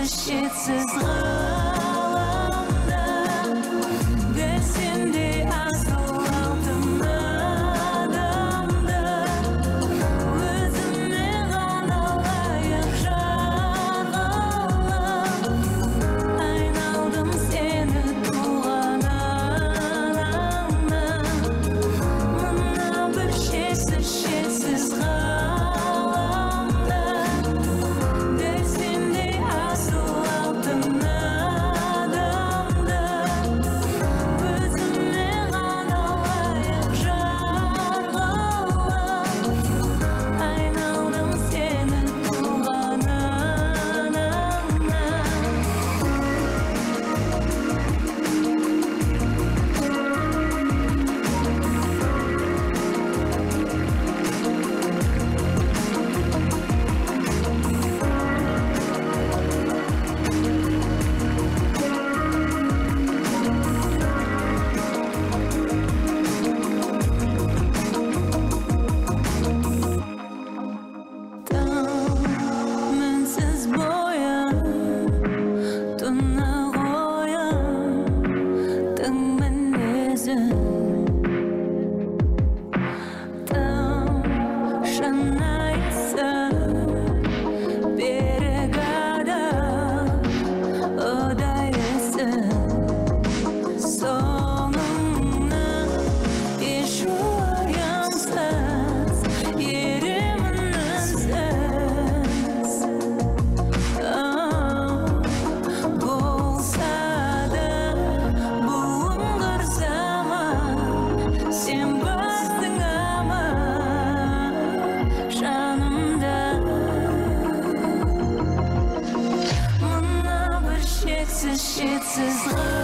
шетсіз ғаламда берсем де асыл алтын адамды өзіме ғана лайық жарғылап айналдым сені туған анаңнан мына бір шексіз ғаламда берсем де асыл алтын адамды өзіме ғана лайық жарғылап айналдым сені туған Мінсіз боян, тұна қоян, тың мінезін Тым шынайсың, берік адам, ұдайысың Соңыңнан еш уайымсыз, еремін үнсіз Болса да бұлыңғыр заман, сен барсың аман жанымда Мына бір шексіз